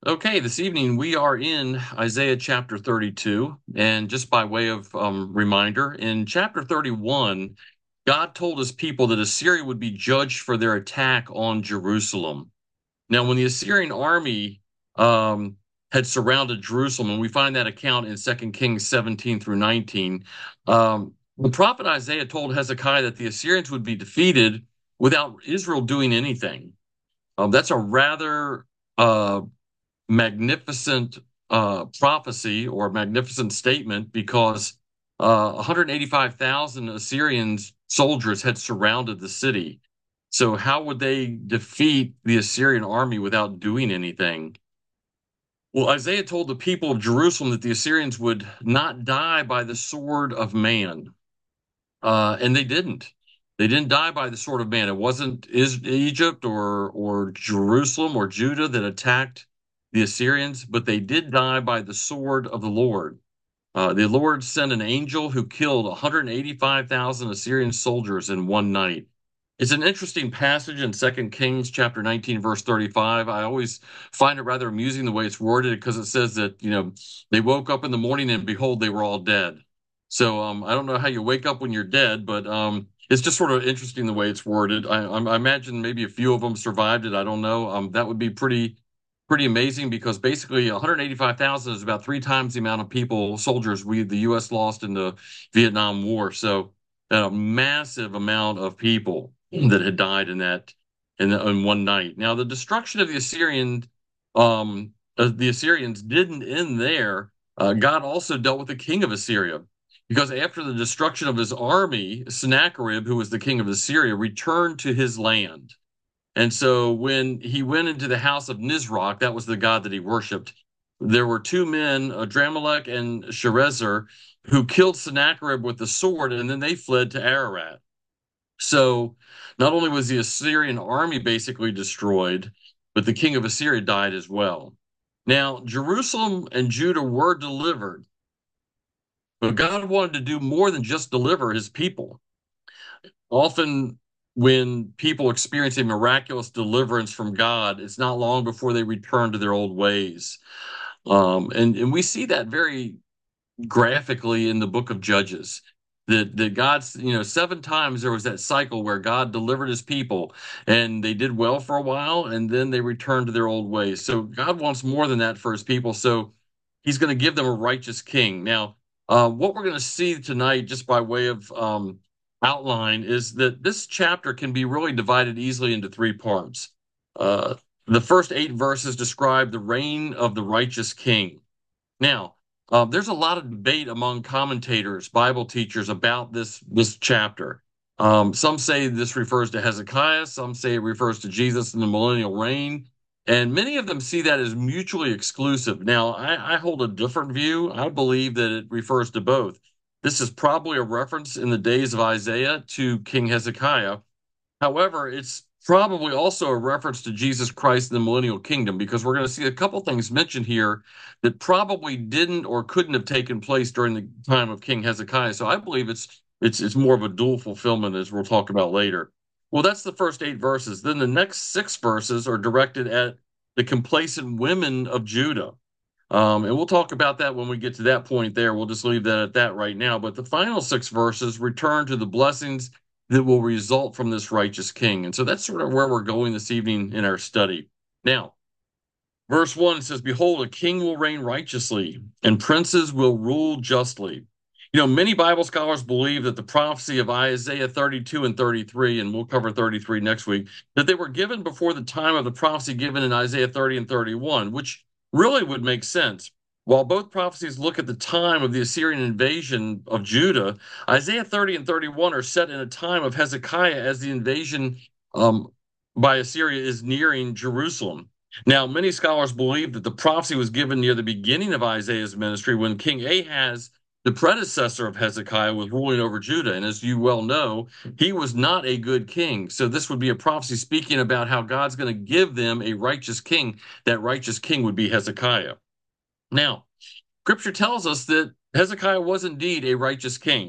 Okay, this evening we are in Isaiah chapter 32. And just by way of reminder, in chapter 31, God told his people that Assyria would be judged for their attack on Jerusalem. Now, when the Assyrian army um, had surrounded Jerusalem, and we find that account in 2 Kings 17 through 19, the prophet Isaiah told Hezekiah that the Assyrians would be defeated without Israel doing anything. That's a rather uh, magnificent prophecy or magnificent statement because 185,000 Assyrians soldiers had surrounded the city. So how would they defeat the Assyrian army without doing anything? Well, Isaiah told the people of Jerusalem that the Assyrians would not die by the sword of man, and they didn't. They didn't die by the sword of man. It wasn't Egypt or Jerusalem or Judah that attacked the Assyrians, but they did die by the sword of the Lord. The Lord sent an angel who killed 185,000 Assyrian soldiers in one night. It's an interesting passage in 2 Kings chapter 19, verse 35. I always find it rather amusing the way it's worded because it says that, they woke up in the morning and behold, they were all dead. So I don't know how you wake up when you're dead, but it's just sort of interesting the way it's worded. I imagine maybe a few of them survived it. I don't know. That would be pretty amazing because basically 185,000 is about three times the amount of soldiers the U.S. lost in the Vietnam War. So a massive amount of people that had died in one night. Now the destruction of the Assyrians didn't end there. God also dealt with the king of Assyria. Because after the destruction of his army, Sennacherib, who was the king of Assyria, returned to his land. And so when he went into the house of Nisroch, that was the god that he worshiped, there were two men, Adramelech and Sharezer, who killed Sennacherib with the sword, and then they fled to Ararat. So not only was the Assyrian army basically destroyed, but the king of Assyria died as well. Now, Jerusalem and Judah were delivered, but God wanted to do more than just deliver his people. Often, when people experience a miraculous deliverance from God, it's not long before they return to their old ways. And we see that very graphically in the book of Judges. That God's, seven times there was that cycle where God delivered his people and they did well for a while and then they returned to their old ways. So God wants more than that for his people. So he's going to give them a righteous king. Now, what we're going to see tonight, just by way of outline, is that this chapter can be really divided easily into three parts. Uh, the first 8 verses describe the reign of the righteous king. Now, there's a lot of debate among commentators, Bible teachers about this chapter. Some say this refers to Hezekiah, some say it refers to Jesus in the millennial reign, and many of them see that as mutually exclusive. Now, I hold a different view. I believe that it refers to both. This is probably a reference in the days of Isaiah to King Hezekiah. However, it's probably also a reference to Jesus Christ and the millennial kingdom because we're going to see a couple things mentioned here that probably didn't or couldn't have taken place during the time of King Hezekiah. So I believe it's more of a dual fulfillment as we'll talk about later. Well, that's the first 8 verses. Then the next 6 verses are directed at the complacent women of Judah. And we'll talk about that when we get to that point there. We'll just leave that at that right now. But the final 6 verses return to the blessings that will result from this righteous king. And so that's sort of where we're going this evening in our study. Now, verse 1 says, Behold, a king will reign righteously, and princes will rule justly. Many Bible scholars believe that the prophecy of Isaiah 32 and 33, and we'll cover 33 next week, that they were given before the time of the prophecy given in Isaiah 30 and 31, which really would make sense. While both prophecies look at the time of the Assyrian invasion of Judah, Isaiah 30 and 31 are set in a time of Hezekiah as the invasion by Assyria is nearing Jerusalem. Now, many scholars believe that the prophecy was given near the beginning of Isaiah's ministry when King Ahaz, the predecessor of Hezekiah, was ruling over Judah. And as you well know, he was not a good king. So this would be a prophecy speaking about how God's going to give them a righteous king. That righteous king would be Hezekiah. Now, Scripture tells us that Hezekiah was indeed a righteous king.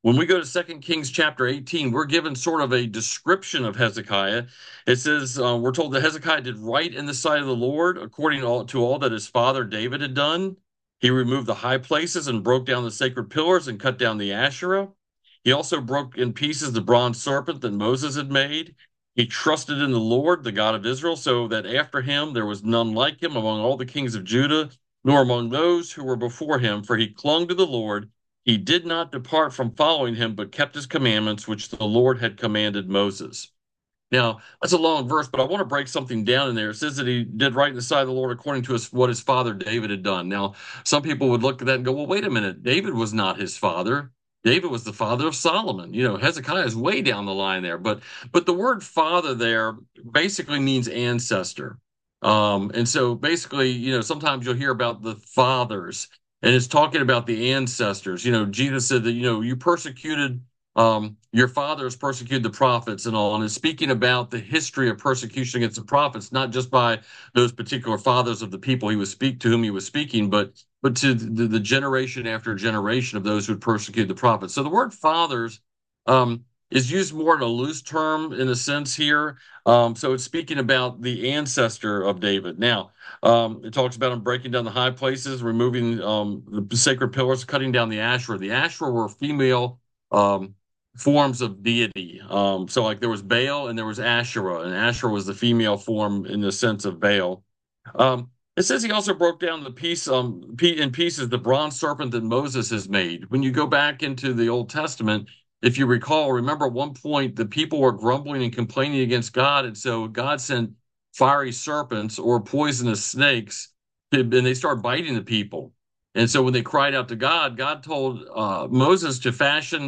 When we go to Second Kings chapter 18, we're given sort of a description of Hezekiah. It says, we're told that Hezekiah did right in the sight of the Lord, according to all that his father David had done. He removed the high places and broke down the sacred pillars and cut down the Asherah. He also broke in pieces the bronze serpent that Moses had made. He trusted in the Lord, the God of Israel, so that after him there was none like him among all the kings of Judah, nor among those who were before him, for he clung to the Lord. He did not depart from following him, but kept his commandments, which the Lord had commanded Moses. Now, that's a long verse, but I want to break something down in there. It says that he did right in the sight of the Lord according to what his father David had done. Now, some people would look at that and go, well, wait a minute. David was not his father. David was the father of Solomon. Hezekiah is way down the line there. But the word father there basically means ancestor. And so basically, sometimes you'll hear about the fathers, and it's talking about the ancestors. Jesus said that, you persecuted your fathers persecuted the prophets and all, and is speaking about the history of persecution against the prophets, not just by those particular fathers of the people to whom he was speaking, but to the generation after generation of those who had persecuted the prophets. So the word fathers is used more in a loose term in a sense here. So it's speaking about the ancestor of David. Now, it talks about him breaking down the high places, removing the sacred pillars, cutting down the Asherah. The Asherah were female forms of deity. So like there was Baal and there was Asherah, and Asherah was the female form in the sense of Baal. It says he also broke down in pieces the bronze serpent that Moses has made. When you go back into the Old Testament, if you recall, remember at one point the people were grumbling and complaining against God, and so God sent fiery serpents or poisonous snakes, and they started biting the people. And so when they cried out to God, God told Moses to fashion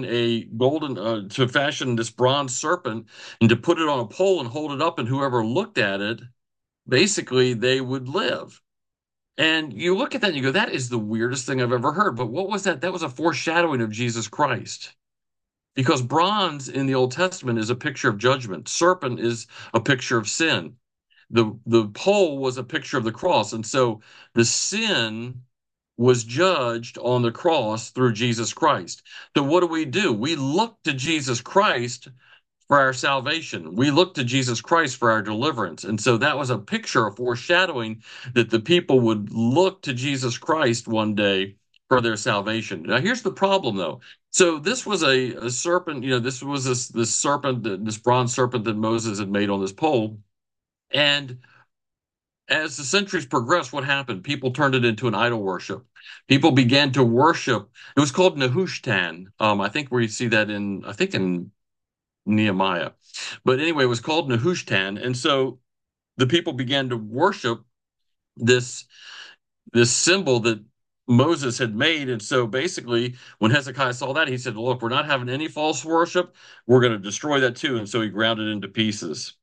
to fashion this bronze serpent and to put it on a pole and hold it up, and whoever looked at it, basically they would live. And you look at that and you go, that is the weirdest thing I've ever heard. But what was that? That was a foreshadowing of Jesus Christ. Because bronze in the Old Testament is a picture of judgment. Serpent is a picture of sin. The pole was a picture of the cross. And so the sin was judged on the cross through Jesus Christ. So what do? We look to Jesus Christ for our salvation. We look to Jesus Christ for our deliverance. And so that was a picture, a foreshadowing that the people would look to Jesus Christ one day for their salvation. Now, here's the problem, though. So this was a serpent, this was this serpent, this bronze serpent that Moses had made on this pole. And as the centuries progressed, what happened? People turned it into an idol worship. People began to worship. It was called Nehushtan. I think we see that in Nehemiah. But anyway, it was called Nehushtan. And so the people began to worship this symbol that Moses had made. And so basically, when Hezekiah saw that, he said, look, we're not having any false worship. We're going to destroy that too. And so he ground it into pieces.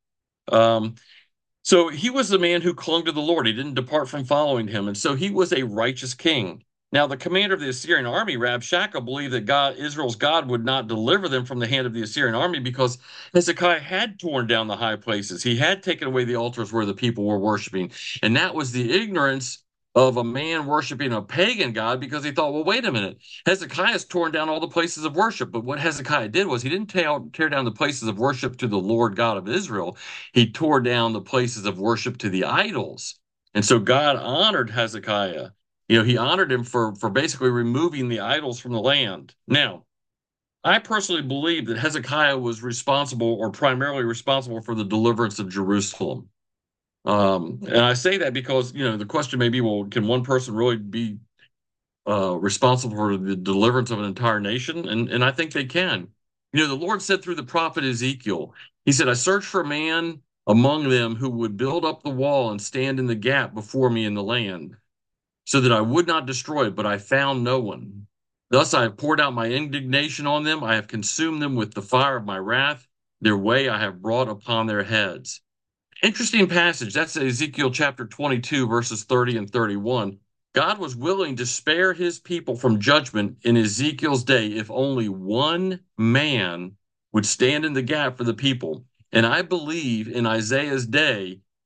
So he was the man who clung to the Lord. He didn't depart from following him. And so he was a righteous king. Now, the commander of the Assyrian army, Rabshakeh, believed that Israel's God would not deliver them from the hand of the Assyrian army because Hezekiah had torn down the high places. He had taken away the altars where the people were worshiping. And that was the ignorance of a man worshiping a pagan god, because he thought, well, wait a minute, Hezekiah's torn down all the places of worship. But what Hezekiah did was he didn't tear down the places of worship to the Lord God of Israel. He tore down the places of worship to the idols. And so God honored Hezekiah. He honored him for basically removing the idols from the land. Now, I personally believe that Hezekiah was responsible, or primarily responsible, for the deliverance of Jerusalem. And I say that because, the question may be, well, can one person really be responsible for the deliverance of an entire nation? And I think they can. The Lord said through the prophet Ezekiel, he said, I searched for a man among them who would build up the wall and stand in the gap before me in the land, so that I would not destroy it, but I found no one. Thus I have poured out my indignation on them. I have consumed them with the fire of my wrath. Their way I have brought upon their heads. Interesting passage. That's Ezekiel chapter 22, verses 30 and 31. God was willing to spare his people from judgment in Ezekiel's day if only one man would stand in the gap for the people. And I believe in Isaiah's day,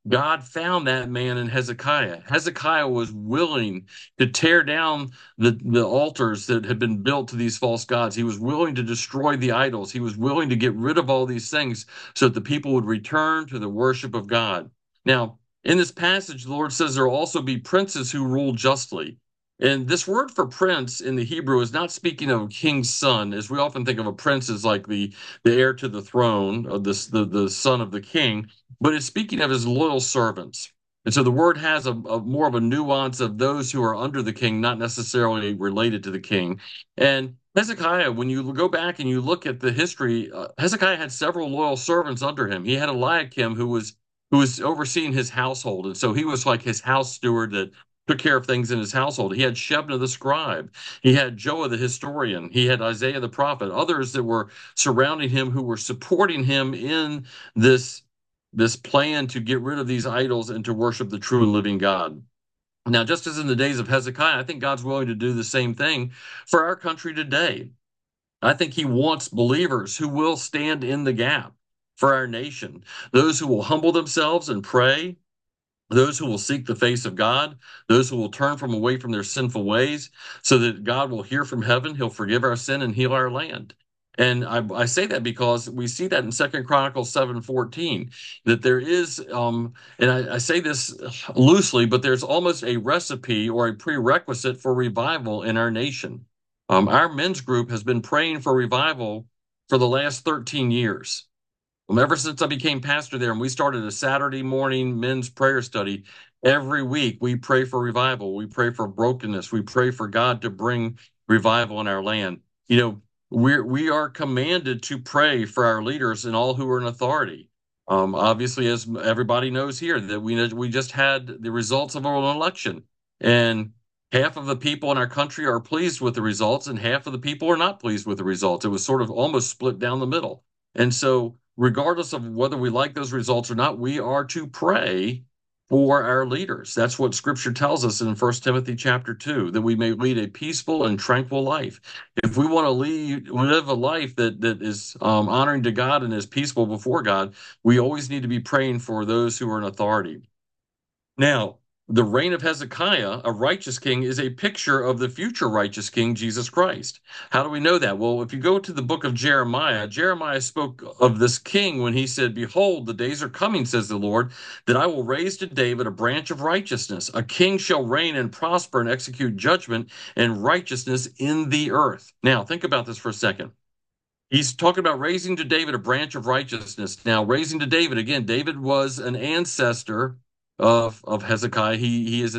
God found that man in Hezekiah. Hezekiah was willing to tear down the altars that had been built to these false gods. He was willing to destroy the idols. He was willing to get rid of all these things so that the people would return to the worship of God. Now, in this passage, the Lord says there will also be princes who rule justly. And this word for prince in the Hebrew is not speaking of a king's son, as we often think of a prince as like the heir to the throne, or the son of the king, but it's speaking of his loyal servants. And so the word has a more of a nuance of those who are under the king, not necessarily related to the king. And Hezekiah, when you go back and you look at the history, Hezekiah had several loyal servants under him. He had Eliakim, who was overseeing his household, and so he was like his house steward that took care of things in his household. He had Shebna the scribe, he had Joah the historian, he had Isaiah the prophet, others that were surrounding him who were supporting him in this this plan to get rid of these idols and to worship the true and living God. Now, just as in the days of Hezekiah, I think God's willing to do the same thing for our country today. I think he wants believers who will stand in the gap for our nation, those who will humble themselves and pray, those who will seek the face of God, those who will turn from away from their sinful ways, so that God will hear from heaven, he'll forgive our sin and heal our land. And I say that because we see that in Second Chronicles 7:14, that there is, and I say this loosely, but there's almost a recipe or a prerequisite for revival in our nation. Our men's group has been praying for revival for the last 13 years. Ever since I became pastor there and we started a Saturday morning men's prayer study, every week we pray for revival. We pray for brokenness. We pray for God to bring revival in our land. You know, we are commanded to pray for our leaders and all who are in authority. Obviously, as everybody knows here, that we just had the results of an election, and half of the people in our country are pleased with the results, and half of the people are not pleased with the results. It was sort of almost split down the middle. And so, regardless of whether we like those results or not, we are to pray for our leaders. That's what scripture tells us in 1 Timothy chapter 2, that we may lead a peaceful and tranquil life. If we want to live a life that is honoring to God and is peaceful before God, we always need to be praying for those who are in authority. Now, the reign of Hezekiah, a righteous king, is a picture of the future righteous king, Jesus Christ. How do we know that? Well, if you go to the book of Jeremiah, Jeremiah spoke of this king when he said, "Behold, the days are coming, says the Lord, that I will raise to David a branch of righteousness. A king shall reign and prosper and execute judgment and righteousness in the earth." Now, think about this for a second. He's talking about raising to David a branch of righteousness. Now, raising to David, again, David was an ancestor of Hezekiah. He is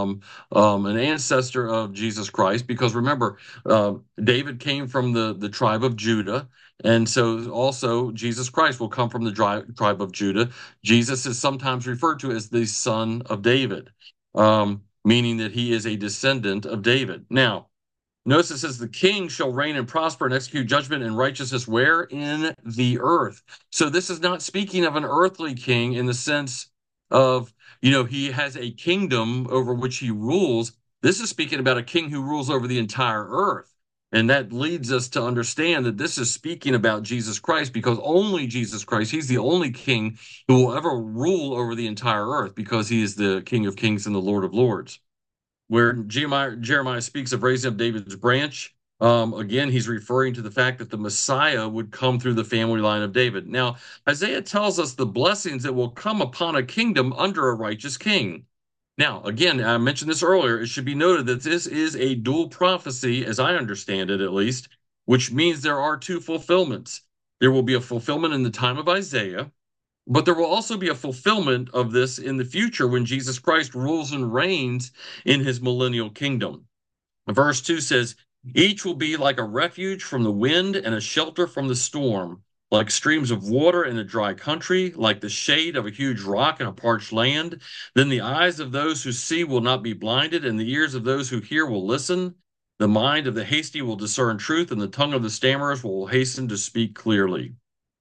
an ancestor of Jesus Christ, because remember, David came from the tribe of Judah, and so also Jesus Christ will come from the tribe of Judah. Jesus is sometimes referred to as the son of David, meaning that he is a descendant of David. Now, notice it says the king shall reign and prosper and execute judgment and righteousness where? In the earth. So this is not speaking of an earthly king in the sense of, he has a kingdom over which he rules. This is speaking about a king who rules over the entire earth. And that leads us to understand that this is speaking about Jesus Christ, because only Jesus Christ, he's the only king who will ever rule over the entire earth, because he is the King of Kings and the Lord of Lords. Where Jeremiah speaks of raising up David's branch, again, he's referring to the fact that the Messiah would come through the family line of David. Now, Isaiah tells us the blessings that will come upon a kingdom under a righteous king. Now, again, I mentioned this earlier. It should be noted that this is a dual prophecy, as I understand it, at least, which means there are two fulfillments. There will be a fulfillment in the time of Isaiah, but there will also be a fulfillment of this in the future when Jesus Christ rules and reigns in his millennial kingdom. Verse 2 says, "Each will be like a refuge from the wind and a shelter from the storm, like streams of water in a dry country, like the shade of a huge rock in a parched land. Then the eyes of those who see will not be blinded, and the ears of those who hear will listen. The mind of the hasty will discern truth, and the tongue of the stammerers will hasten to speak clearly."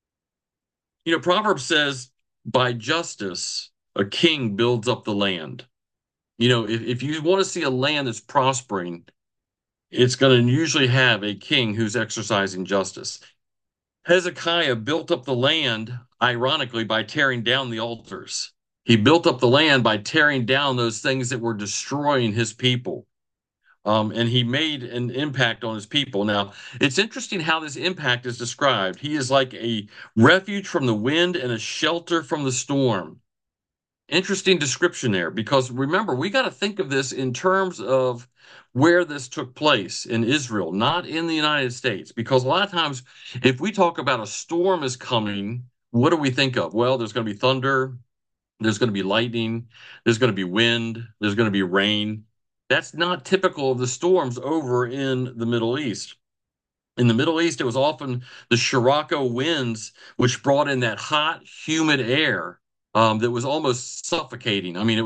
Proverbs says, by justice, a king builds up the land. If you want to see a land that's prospering, it's going to usually have a king who's exercising justice. Hezekiah built up the land, ironically, by tearing down the altars. He built up the land by tearing down those things that were destroying his people. And he made an impact on his people. Now, it's interesting how this impact is described. He is like a refuge from the wind and a shelter from the storm. Interesting description there, because remember, we got to think of this in terms of where this took place in Israel, not in the United States. Because a lot of times, if we talk about a storm is coming, what do we think of? Well, there's going to be thunder, there's going to be lightning, there's going to be wind, there's going to be rain. That's not typical of the storms over in the Middle East. In the Middle East, it was often the Sirocco winds, which brought in that hot, humid air that was almost suffocating. I mean,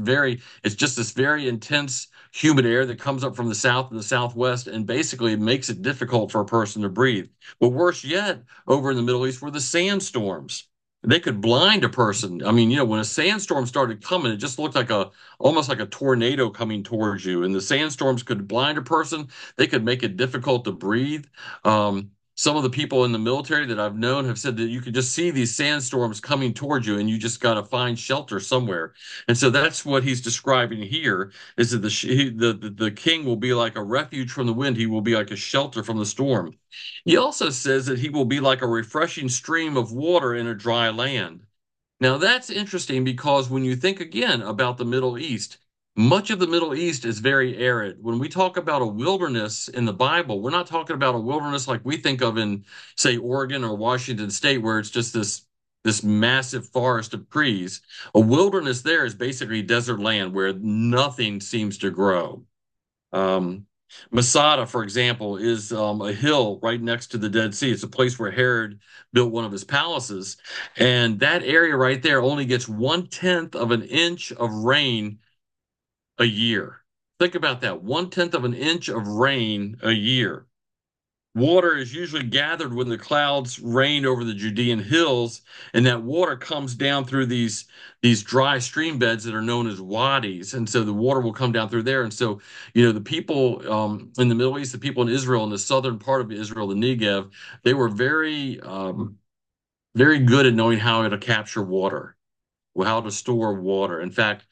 it's just this very intense, humid air that comes up from the south and the southwest, and basically it makes it difficult for a person to breathe. But worse yet, over in the Middle East were the sandstorms. They could blind a person. I mean, when a sandstorm started coming, it just looked like almost like a tornado coming towards you. And the sandstorms could blind a person. They could make it difficult to breathe. Some of the people in the military that I've known have said that you could just see these sandstorms coming towards you, and you just got to find shelter somewhere. And so that's what he's describing here: is that the king will be like a refuge from the wind. He will be like a shelter from the storm. He also says that he will be like a refreshing stream of water in a dry land. Now, that's interesting because when you think again about the Middle East, much of the Middle East is very arid. When we talk about a wilderness in the Bible, we're not talking about a wilderness like we think of in, say, Oregon or Washington State, where it's just this massive forest of trees. A wilderness there is basically desert land where nothing seems to grow. Um, Masada, for example, is a hill right next to the Dead Sea. It's a place where Herod built one of his palaces. And that area right there only gets 1/10 of an inch of rain a year. Think about that, 1/10 of an inch of rain a year. Water is usually gathered when the clouds rain over the Judean hills, and that water comes down through these dry stream beds that are known as wadis, and so the water will come down through there. And so, the people in the Middle East, the people in Israel, in the southern part of Israel, the Negev, they were very good at knowing how to capture water, how to store water. In fact,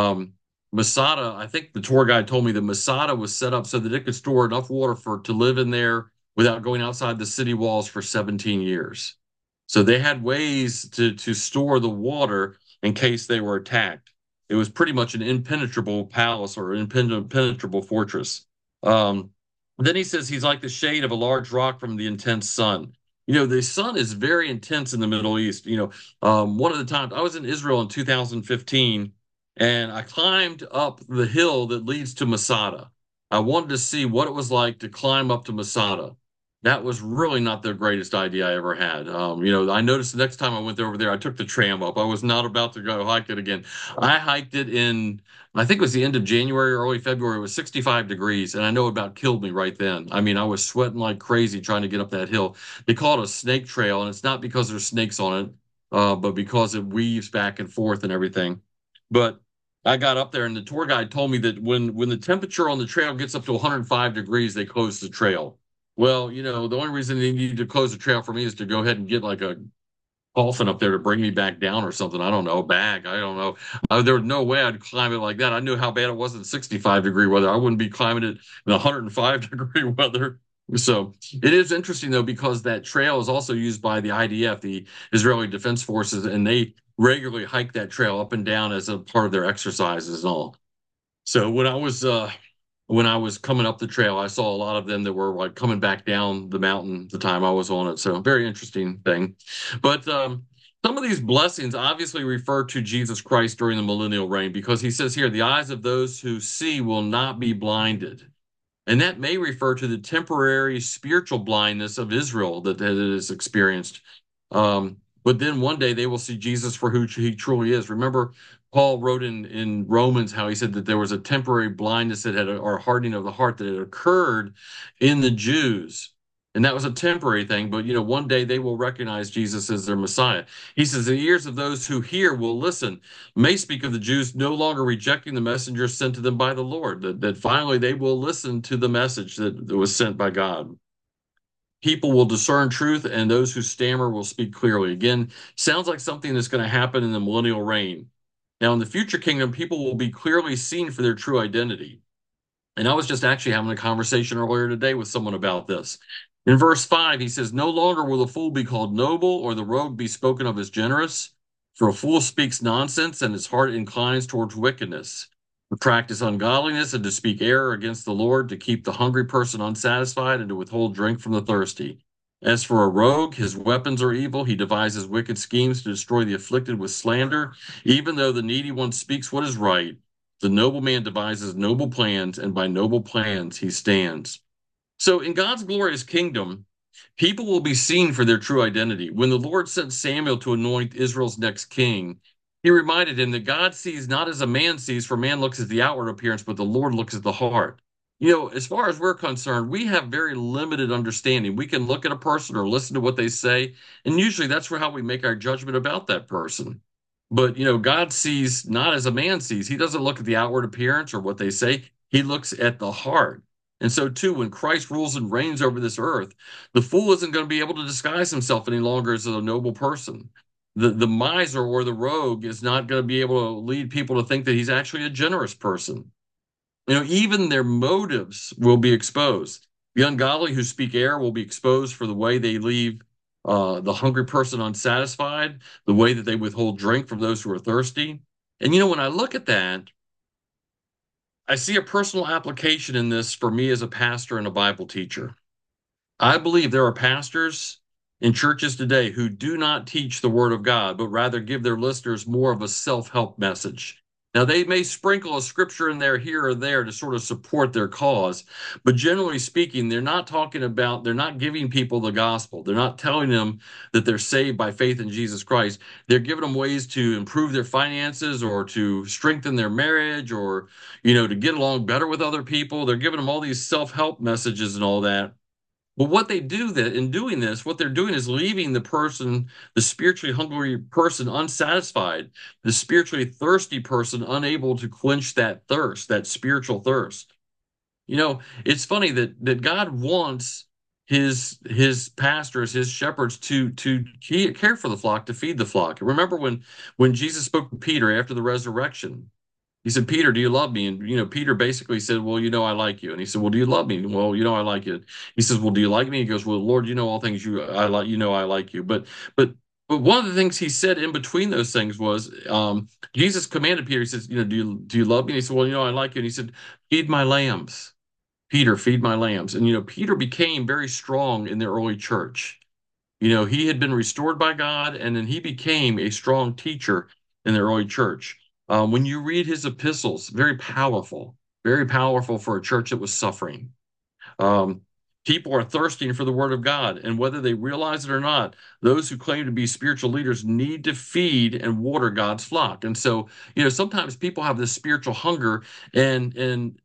Masada, I think the tour guide told me that Masada was set up so that it could store enough water to live in there without going outside the city walls for 17 years. So they had ways to store the water in case they were attacked. It was pretty much an impenetrable palace or impenetrable fortress. Um, then he says he's like the shade of a large rock from the intense sun. The sun is very intense in the Middle East. One of the times I was in Israel in 2015, and I climbed up the hill that leads to Masada. I wanted to see what it was like to climb up to Masada. That was really not the greatest idea I ever had. I noticed the next time I went over there, I took the tram up. I was not about to go hike it again. I hiked it I think it was the end of January, early February. It was 65 degrees, and I know it about killed me right then. I mean, I was sweating like crazy trying to get up that hill. They call it a snake trail, and it's not because there's snakes on it, but because it weaves back and forth and everything. But I got up there, and the tour guide told me that when the temperature on the trail gets up to 105 degrees, they close the trail. Well, the only reason they need to close the trail for me is to go ahead and get like a coffin up there to bring me back down or something. I don't know, a bag. I don't know. There was no way I'd climb it like that. I knew how bad it was in 65-degree weather. I wouldn't be climbing it in 105-degree weather. So it is interesting though, because that trail is also used by the IDF, the Israeli Defense Forces, and they regularly hike that trail up and down as a part of their exercises and all. So when I was coming up the trail, I saw a lot of them that were like coming back down the mountain the time I was on it. So very interesting thing. But some of these blessings obviously refer to Jesus Christ during the millennial reign, because he says here, the eyes of those who see will not be blinded. And that may refer to the temporary spiritual blindness of Israel that it has experienced. But then one day they will see Jesus for who he truly is. Remember, Paul wrote in Romans how he said that there was a temporary blindness or hardening of the heart that had occurred in the Jews. And that was a temporary thing, but one day they will recognize Jesus as their Messiah. He says, the ears of those who hear will listen. May speak of the Jews no longer rejecting the messenger sent to them by the Lord, that finally they will listen to the message that was sent by God. People will discern truth, and those who stammer will speak clearly. Again, sounds like something that's going to happen in the millennial reign. Now, in the future kingdom, people will be clearly seen for their true identity. And I was just actually having a conversation earlier today with someone about this. In verse 5, he says, "No longer will the fool be called noble or the rogue be spoken of as generous, for a fool speaks nonsense and his heart inclines towards wickedness. To practice ungodliness and to speak error against the Lord, to keep the hungry person unsatisfied and to withhold drink from the thirsty. As for a rogue, his weapons are evil. He devises wicked schemes to destroy the afflicted with slander, even though the needy one speaks what is right. The noble man devises noble plans, and by noble plans he stands." So in God's glorious kingdom, people will be seen for their true identity. When the Lord sent Samuel to anoint Israel's next king, he reminded him that God sees not as a man sees, for man looks at the outward appearance, but the Lord looks at the heart. As far as we're concerned, we have very limited understanding. We can look at a person or listen to what they say, and usually that's how we make our judgment about that person. But God sees not as a man sees. He doesn't look at the outward appearance or what they say. He looks at the heart. And so too, when Christ rules and reigns over this earth, the fool isn't going to be able to disguise himself any longer as a noble person. The miser or the rogue is not going to be able to lead people to think that he's actually a generous person. Even their motives will be exposed. The ungodly who speak error will be exposed for the way they leave the hungry person unsatisfied, the way that they withhold drink from those who are thirsty. And when I look at that, I see a personal application in this for me as a pastor and a Bible teacher. I believe there are pastors in churches today who do not teach the Word of God, but rather give their listeners more of a self-help message. Now, they may sprinkle a scripture in there here or there to sort of support their cause, but generally speaking, they're not giving people the gospel. They're not telling them that they're saved by faith in Jesus Christ. They're giving them ways to improve their finances or to strengthen their marriage or, to get along better with other people. They're giving them all these self-help messages and all that. Well, what they do that in doing this, what they're doing is leaving the spiritually hungry person unsatisfied, the spiritually thirsty person unable to quench that thirst, that spiritual thirst. It's funny that God wants his pastors, his shepherds to care for the flock, to feed the flock. Remember when Jesus spoke to Peter after the resurrection, he said, "Peter, do you love me?" And Peter basically said, "Well, I like you." And he said, "Well, do you love me?" "Well, I like you." He says, "Well, do you like me?" He goes, "Well, Lord, you know all things. I like I like you." But one of the things he said in between those things was, Jesus commanded Peter. He says, "Do you love me?" And he said, "Well, I like you." And he said, "Feed my lambs, Peter, feed my lambs." And Peter became very strong in the early church. He had been restored by God, and then he became a strong teacher in the early church. When you read his epistles, very powerful for a church that was suffering. Um, People are thirsting for the word of God, and whether they realize it or not, those who claim to be spiritual leaders need to feed and water God's flock. And so, sometimes people have this spiritual hunger, and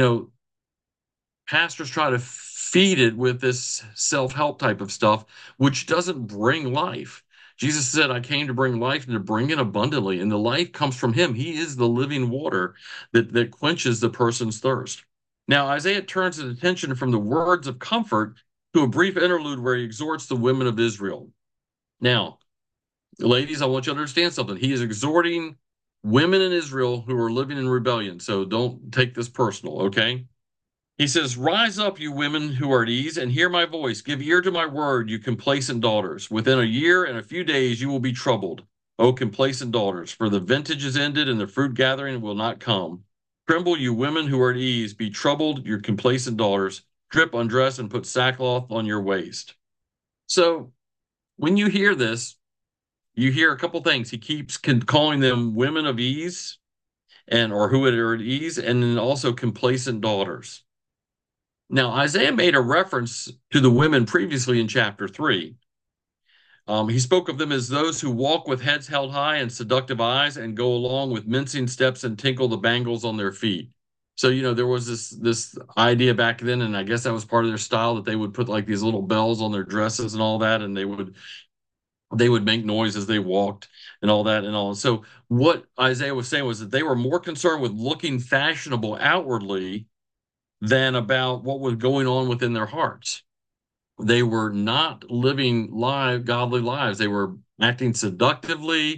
pastors try to feed it with this self-help type of stuff, which doesn't bring life. Jesus said, "I came to bring life and to bring it abundantly." And the life comes from him. He is the living water that quenches the person's thirst. Now, Isaiah turns his attention from the words of comfort to a brief interlude where he exhorts the women of Israel. Now, ladies, I want you to understand something. He is exhorting women in Israel who are living in rebellion. So don't take this personal, okay? He says, "Rise up, you women who are at ease, and hear my voice. Give ear to my word, you complacent daughters. Within a year and a few days you will be troubled, O complacent daughters, for the vintage is ended and the fruit gathering will not come. Tremble, you women who are at ease. Be troubled, you complacent daughters. Strip, undress, and put sackcloth on your waist." So when you hear this, you hear a couple things. He keeps calling them women of ease or who are at ease, and then also complacent daughters. Now, Isaiah made a reference to the women previously in chapter 3. He spoke of them as those who walk with heads held high and seductive eyes and go along with mincing steps and tinkle the bangles on their feet. So, there was this idea back then, and I guess that was part of their style, that they would put like these little bells on their dresses and all that, and they would make noise as they walked and all that and all. So what Isaiah was saying was that they were more concerned with looking fashionable outwardly than about what was going on within their hearts. They were not living godly lives. They were acting seductively.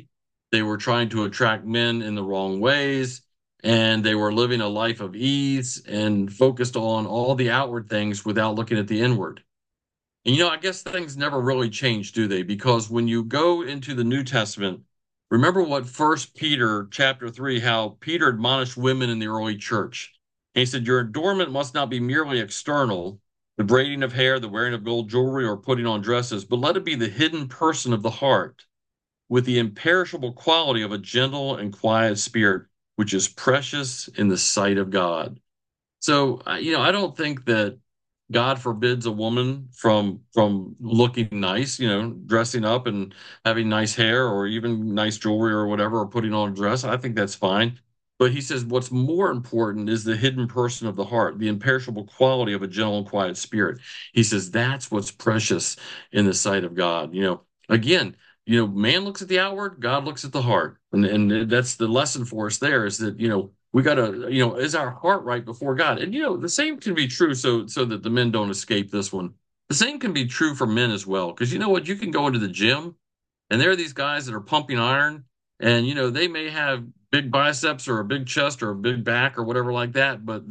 They were trying to attract men in the wrong ways, and they were living a life of ease and focused on all the outward things without looking at the inward. And I guess things never really change, do they? Because when you go into the New Testament, remember what First Peter chapter 3, how Peter admonished women in the early church. And he said, your adornment must not be merely external, the braiding of hair, the wearing of gold jewelry, or putting on dresses, but let it be the hidden person of the heart, with the imperishable quality of a gentle and quiet spirit, which is precious in the sight of God. So, I don't think that God forbids a woman from looking nice, dressing up and having nice hair or even nice jewelry or whatever, or putting on a dress. I think that's fine. But he says what's more important is the hidden person of the heart, the imperishable quality of a gentle and quiet spirit. He says that's what's precious in the sight of God. Again, man looks at the outward, God looks at the heart. And that's the lesson for us there is that, we got to, is our heart right before God? And the same can be true so that the men don't escape this one. The same can be true for men as well, because you know what? You can go into the gym and there are these guys that are pumping iron, and they may have big biceps or a big chest or a big back or whatever like that, but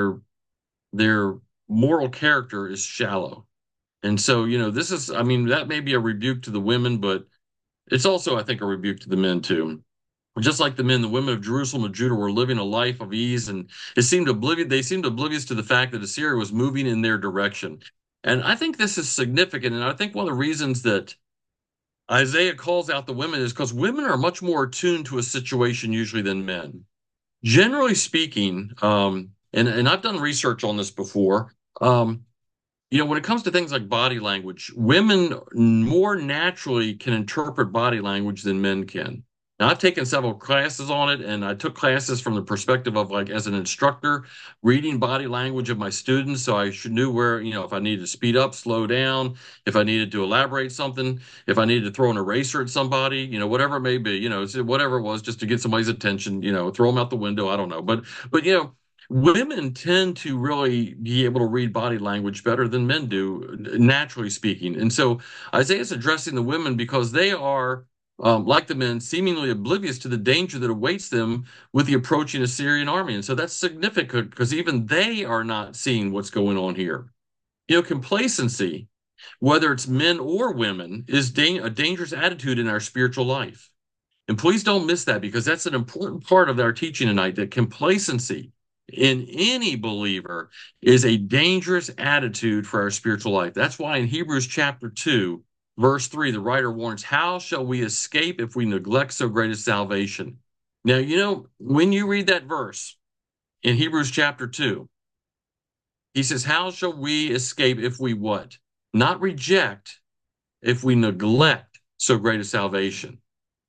their moral character is shallow. And so, this is, I mean, that may be a rebuke to the women, but it's also, I think, a rebuke to the men too. Just like the men, the women of Jerusalem and Judah were living a life of ease, and they seemed oblivious to the fact that Assyria was moving in their direction. And I think this is significant. And I think one of the reasons that Isaiah calls out the women is because women are much more attuned to a situation usually than men. Generally speaking, and I've done research on this before, when it comes to things like body language, women more naturally can interpret body language than men can. Now, I've taken several classes on it, and I took classes from the perspective of like as an instructor, reading body language of my students, so I should knew where, if I needed to speed up, slow down, if I needed to elaborate something, if I needed to throw an eraser at somebody, whatever it may be, whatever it was, just to get somebody's attention, throw them out the window. I don't know, but women tend to really be able to read body language better than men do, naturally speaking. And so Isaiah's addressing the women because they are, like the men, seemingly oblivious to the danger that awaits them with the approaching Assyrian army. And so that's significant because even they are not seeing what's going on here. Complacency, whether it's men or women, is a dangerous attitude in our spiritual life. And please don't miss that because that's an important part of our teaching tonight, that complacency in any believer is a dangerous attitude for our spiritual life. That's why in Hebrews chapter 2, verse 3, the writer warns, how shall we escape if we neglect so great a salvation? Now, when you read that verse in Hebrews chapter 2, he says, how shall we escape if we what? Not reject, if we neglect so great a salvation.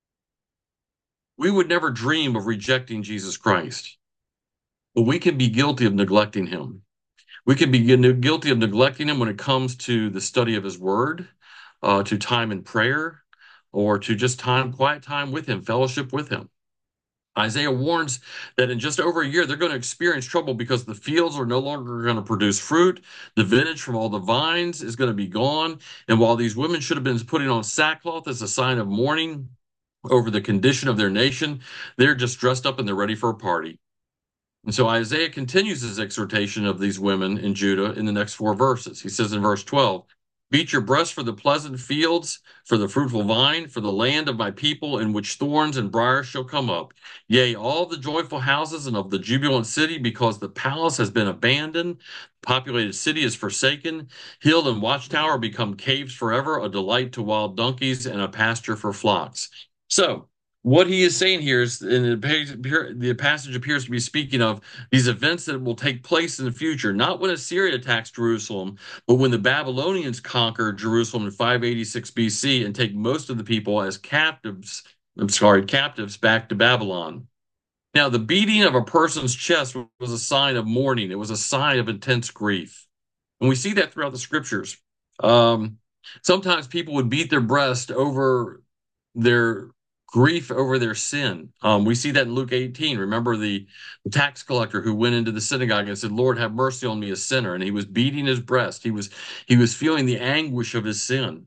We would never dream of rejecting Jesus Christ, but we can be guilty of neglecting him. We can be guilty of neglecting him when it comes to the study of his word, to time in prayer, or to just quiet time with him, fellowship with him. Isaiah warns that in just over a year, they're going to experience trouble because the fields are no longer going to produce fruit. The vintage from all the vines is going to be gone. And while these women should have been putting on sackcloth as a sign of mourning over the condition of their nation, they're just dressed up and they're ready for a party. And so Isaiah continues his exhortation of these women in Judah in the next 4 verses. He says in verse 12, beat your breast for the pleasant fields, for the fruitful vine, for the land of my people, in which thorns and briars shall come up. Yea, all the joyful houses and of the jubilant city, because the palace has been abandoned, the populated city is forsaken, hill and watchtower become caves forever, a delight to wild donkeys and a pasture for flocks. So, what he is saying here is, in the passage appears to be speaking of these events that will take place in the future, not when Assyria attacks Jerusalem, but when the Babylonians conquer Jerusalem in 586 BC and take most of the people as captives back to Babylon. Now, the beating of a person's chest was a sign of mourning. It was a sign of intense grief. And we see that throughout the scriptures. Sometimes people would beat their breast over their grief over their sin. We see that in Luke 18. Remember the tax collector who went into the synagogue and said, Lord, have mercy on me, a sinner. And he was beating his breast. He was feeling the anguish of his sin.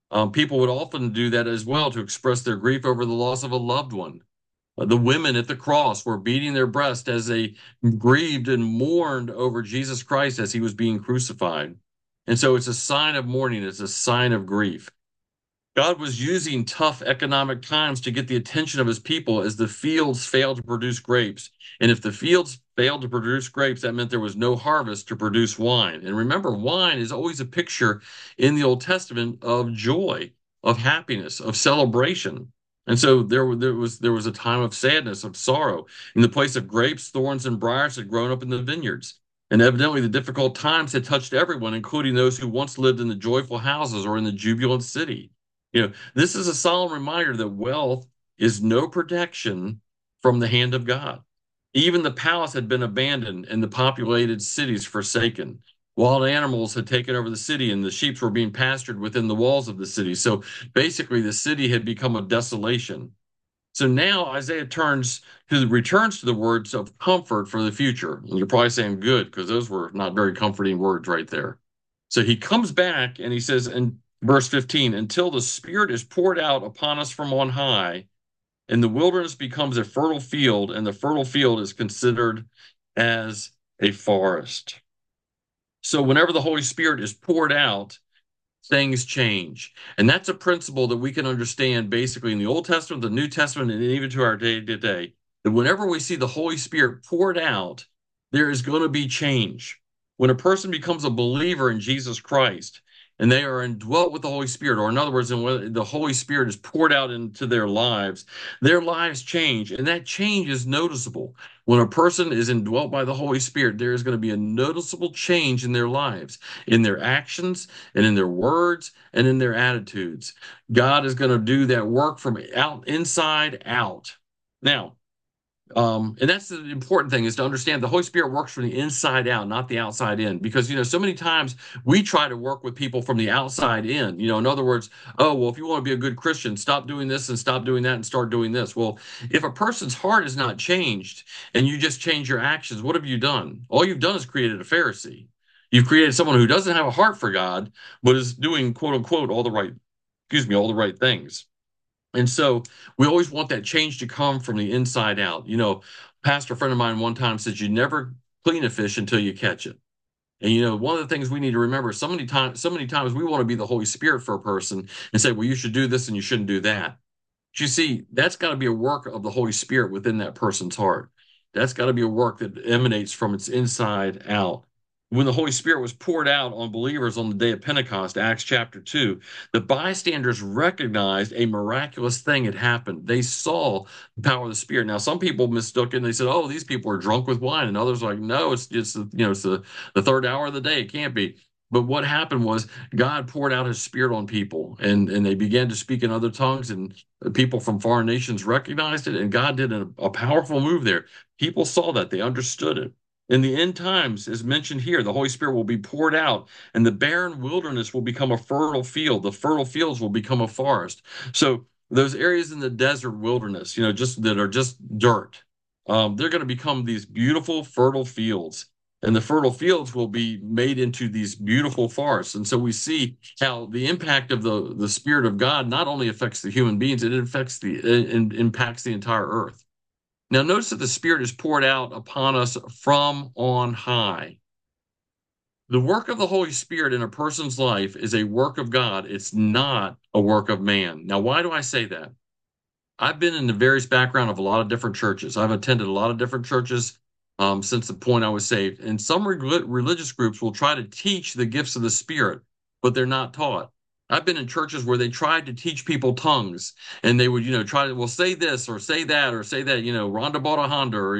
People would often do that as well to express their grief over the loss of a loved one. The women at the cross were beating their breast as they grieved and mourned over Jesus Christ as he was being crucified. And so it's a sign of mourning, it's a sign of grief. God was using tough economic times to get the attention of his people as the fields failed to produce grapes. And if the fields failed to produce grapes, that meant there was no harvest to produce wine. And remember, wine is always a picture in the Old Testament of joy, of happiness, of celebration. And so there was a time of sadness, of sorrow. In the place of grapes, thorns and briars had grown up in the vineyards. And evidently, the difficult times had touched everyone, including those who once lived in the joyful houses or in the jubilant city. This is a solemn reminder that wealth is no protection from the hand of God. Even the palace had been abandoned and the populated cities forsaken. Wild animals had taken over the city and the sheep were being pastured within the walls of the city. So basically, the city had become a desolation. So now Isaiah returns to the words of comfort for the future. And you're probably saying good, because those were not very comforting words right there. So he comes back and he says in verse 15, until the Spirit is poured out upon us from on high, and the wilderness becomes a fertile field, and the fertile field is considered as a forest. So whenever the Holy Spirit is poured out, things change. And that's a principle that we can understand basically in the Old Testament, the New Testament, and even to our day to day. That whenever we see the Holy Spirit poured out, there is going to be change. When a person becomes a believer in Jesus Christ and they are indwelt with the Holy Spirit, or in other words, when the Holy Spirit is poured out into their lives change. And that change is noticeable. When a person is indwelt by the Holy Spirit, there is going to be a noticeable change in their lives, in their actions, and in their words, and in their attitudes. God is going to do that work from inside out. Now, and that's the important thing, is to understand the Holy Spirit works from the inside out, not the outside in. Because, so many times we try to work with people from the outside in. In other words, oh, well, if you want to be a good Christian, stop doing this and stop doing that and start doing this. Well, if a person's heart is not changed and you just change your actions, what have you done? All you've done is created a Pharisee. You've created someone who doesn't have a heart for God, but is doing, quote unquote, all the right things. And so we always want that change to come from the inside out. Pastor friend of mine one time said, you never clean a fish until you catch it. And one of the things we need to remember, so many times we want to be the Holy Spirit for a person and say, well, you should do this and you shouldn't do that. But you see, that's got to be a work of the Holy Spirit within that person's heart. That's got to be a work that emanates from its inside out. When the Holy Spirit was poured out on believers on the day of Pentecost, Acts chapter 2, the bystanders recognized a miraculous thing had happened. They saw the power of the Spirit. Now, some people mistook it and they said, oh, these people are drunk with wine. And others are like, no, it's just, it's the third hour of the day. It can't be. But what happened was God poured out his Spirit on people, and they began to speak in other tongues, and people from foreign nations recognized it, and God did a powerful move there. People saw that, they understood it. In the end times, as mentioned here, the Holy Spirit will be poured out, and the barren wilderness will become a fertile field. The fertile fields will become a forest. So those areas in the desert wilderness, just that are just dirt, they're going to become these beautiful fertile fields. And the fertile fields will be made into these beautiful forests. And so we see how the impact of the Spirit of God not only affects the human beings, it impacts the entire earth. Now, notice that the Spirit is poured out upon us from on high. The work of the Holy Spirit in a person's life is a work of God. It's not a work of man. Now, why do I say that? I've been in the various background of a lot of different churches. I've attended a lot of different churches since the point I was saved. And some religious groups will try to teach the gifts of the Spirit, but they're not taught. I've been in churches where they tried to teach people tongues, and they would, try to, well, say this or say that or say that, Rhonda bought a Honda, or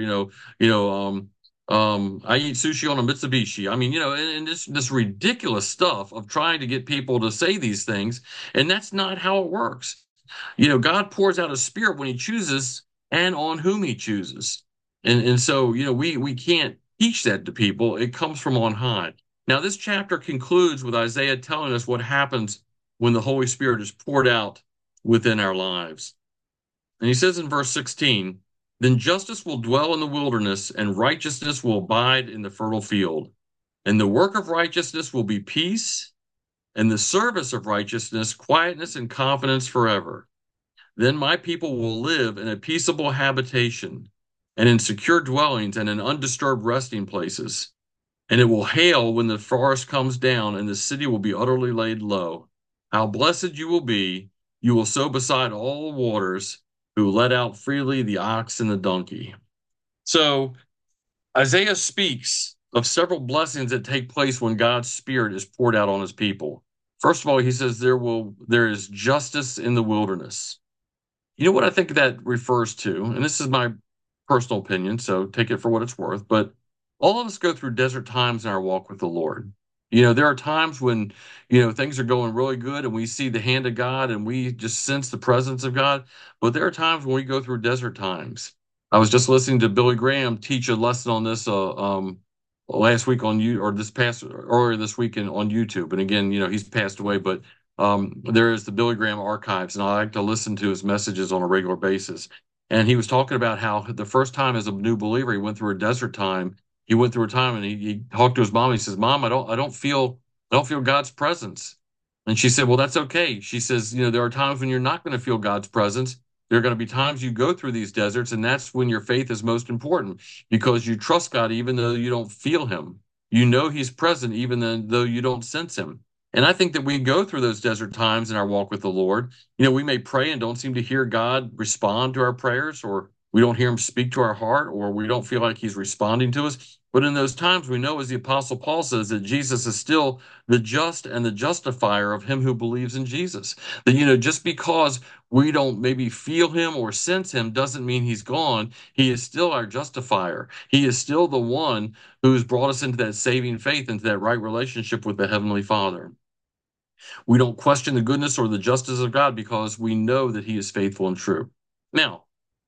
I eat sushi on a Mitsubishi. I mean, and this ridiculous stuff of trying to get people to say these things, and that's not how it works. God pours out his Spirit when he chooses and on whom he chooses. And so, we can't teach that to people. It comes from on high. Now, this chapter concludes with Isaiah telling us what happens when the Holy Spirit is poured out within our lives. And he says in verse 16, then justice will dwell in the wilderness, and righteousness will abide in the fertile field. And the work of righteousness will be peace and the service of righteousness, quietness and confidence forever. Then my people will live in a peaceable habitation, and in secure dwellings, and in undisturbed resting places. And it will hail when the forest comes down, and the city will be utterly laid low. How blessed you will be! You will sow beside all waters, who let out freely the ox and the donkey. So Isaiah speaks of several blessings that take place when God's Spirit is poured out on his people. First of all, he says there is justice in the wilderness. You know what I think that refers to, and this is my personal opinion, so take it for what it's worth, but all of us go through desert times in our walk with the Lord. There are times when, things are going really good and we see the hand of God and we just sense the presence of God. But there are times when we go through desert times. I was just listening to Billy Graham teach a lesson on this last week on you or this past earlier this weekend on YouTube. And again, he's passed away, but there is the Billy Graham archives, and I like to listen to his messages on a regular basis. And he was talking about how the first time as a new believer, he went through a desert time. He went through a time, and he talked to his mom. He says, "Mom, I don't feel God's presence." And she said, "Well, that's okay." She says, "There are times when you're not going to feel God's presence. There are going to be times you go through these deserts, and that's when your faith is most important because you trust God even though you don't feel Him. You know He's present even though you don't sense Him." And I think that we go through those desert times in our walk with the Lord. We may pray and don't seem to hear God respond to our prayers, or we don't hear him speak to our heart, or we don't feel like he's responding to us. But in those times, we know, as the Apostle Paul says, that Jesus is still the just and the justifier of him who believes in Jesus. That, just because we don't maybe feel him or sense him doesn't mean he's gone. He is still our justifier. He is still the one who has brought us into that saving faith, into that right relationship with the Heavenly Father. We don't question the goodness or the justice of God because we know that he is faithful and true. Now,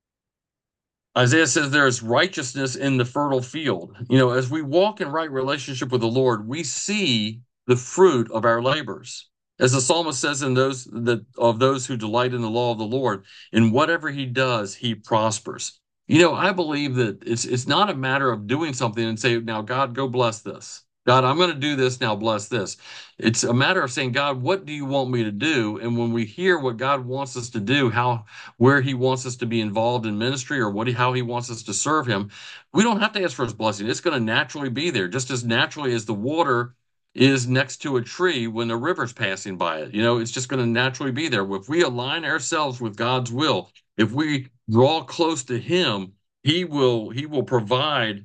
Isaiah says there is righteousness in the fertile field. As we walk in right relationship with the Lord, we see the fruit of our labors. As the psalmist says in those who delight in the law of the Lord, in whatever he does, he prospers. I believe that it's not a matter of doing something and say, now, God, go bless this. God, I'm going to do this now, bless this. It's a matter of saying, God, what do you want me to do? And when we hear what God wants us to do, where he wants us to be involved in ministry or how he wants us to serve him, we don't have to ask for his blessing. It's going to naturally be there, just as naturally as the water is next to a tree when the river's passing by it. It's just going to naturally be there. If we align ourselves with God's will, if we draw close to him, he will provide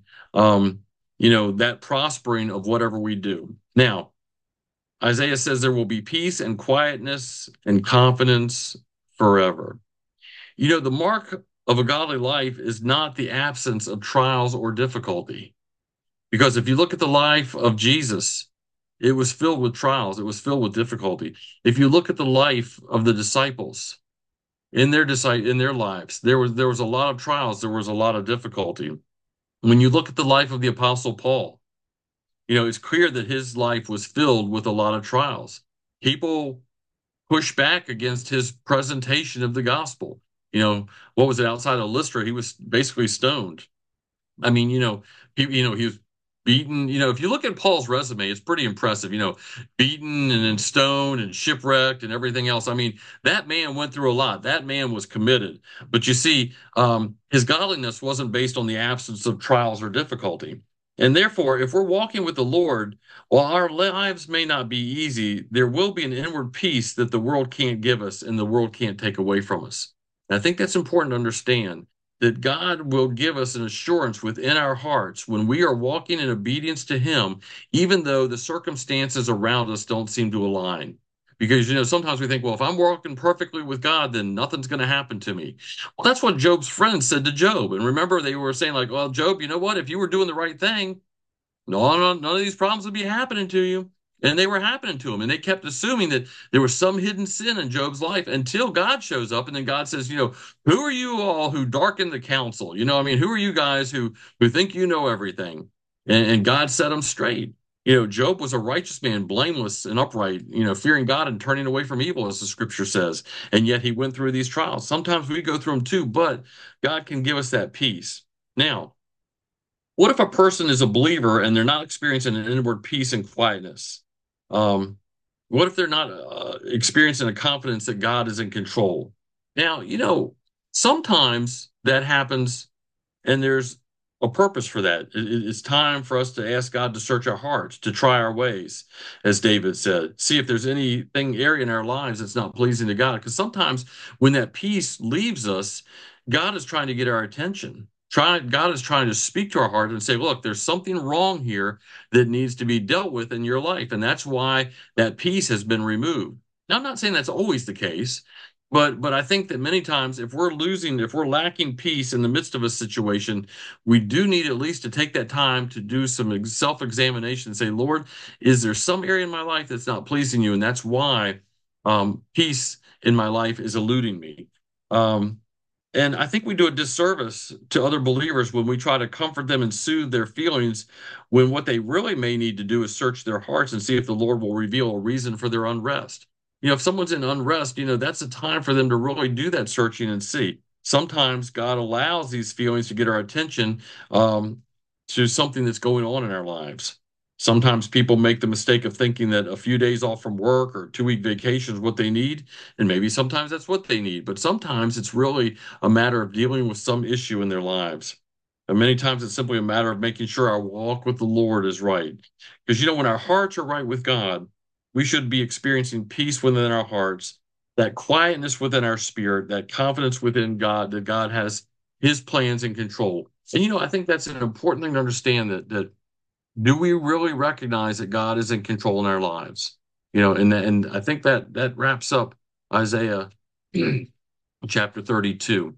that prospering of whatever we do. Now, Isaiah says there will be peace and quietness and confidence forever. The mark of a godly life is not the absence of trials or difficulty. Because if you look at the life of Jesus, it was filled with trials, it was filled with difficulty. If you look at the life of the disciples in their lives, there was a lot of trials, there was a lot of difficulty. When you look at the life of the Apostle Paul, it's clear that his life was filled with a lot of trials. People pushed back against his presentation of the gospel. What was it, outside of Lystra? He was basically stoned. I mean, he was beaten. If you look at Paul's resume, it's pretty impressive. Beaten and then stoned and shipwrecked and everything else. I mean, that man went through a lot. That man was committed. But you see, his godliness wasn't based on the absence of trials or difficulty. And therefore, if we're walking with the Lord, while our lives may not be easy, there will be an inward peace that the world can't give us and the world can't take away from us. And I think that's important to understand, that God will give us an assurance within our hearts when we are walking in obedience to him, even though the circumstances around us don't seem to align. Because, sometimes we think, well, if I'm walking perfectly with God, then nothing's going to happen to me. Well, that's what Job's friends said to Job. And remember, they were saying, like, well, Job, you know what? If you were doing the right thing, none of these problems would be happening to you. And they were happening to him. And they kept assuming that there was some hidden sin in Job's life until God shows up. And then God says, who are you all who darken the counsel? Who are you guys who think you know everything? And God set them straight. Job was a righteous man, blameless and upright, fearing God and turning away from evil, as the scripture says. And yet he went through these trials. Sometimes we go through them too, but God can give us that peace. Now, what if a person is a believer and they're not experiencing an inward peace and quietness? What if they're not experiencing a confidence that God is in control? Now, sometimes that happens and there's a purpose for that. It's time for us to ask God to search our hearts, to try our ways, as David said. See if there's anything area in our lives that's not pleasing to God. Because sometimes when that peace leaves us, God is trying to get our attention. God is trying to speak to our heart and say, look, there's something wrong here that needs to be dealt with in your life. And that's why that peace has been removed. Now, I'm not saying that's always the case, but I think that many times if we're lacking peace in the midst of a situation, we do need at least to take that time to do some self-examination and say, Lord, is there some area in my life that's not pleasing you? And that's why peace in my life is eluding me. Um, and I think we do a disservice to other believers when we try to comfort them and soothe their feelings when what they really may need to do is search their hearts and see if the Lord will reveal a reason for their unrest. If someone's in unrest, that's a time for them to really do that searching and see. Sometimes God allows these feelings to get our attention to something that's going on in our lives. Sometimes people make the mistake of thinking that a few days off from work or 2 week vacation is what they need. And maybe sometimes that's what they need. But sometimes it's really a matter of dealing with some issue in their lives. And many times it's simply a matter of making sure our walk with the Lord is right. Because, when our hearts are right with God, we should be experiencing peace within our hearts, that quietness within our spirit, that confidence within God, that God has his plans in control. And, I think that's an important thing to understand that do we really recognize that God is in control in our lives? And I think that wraps up Isaiah chapter 32.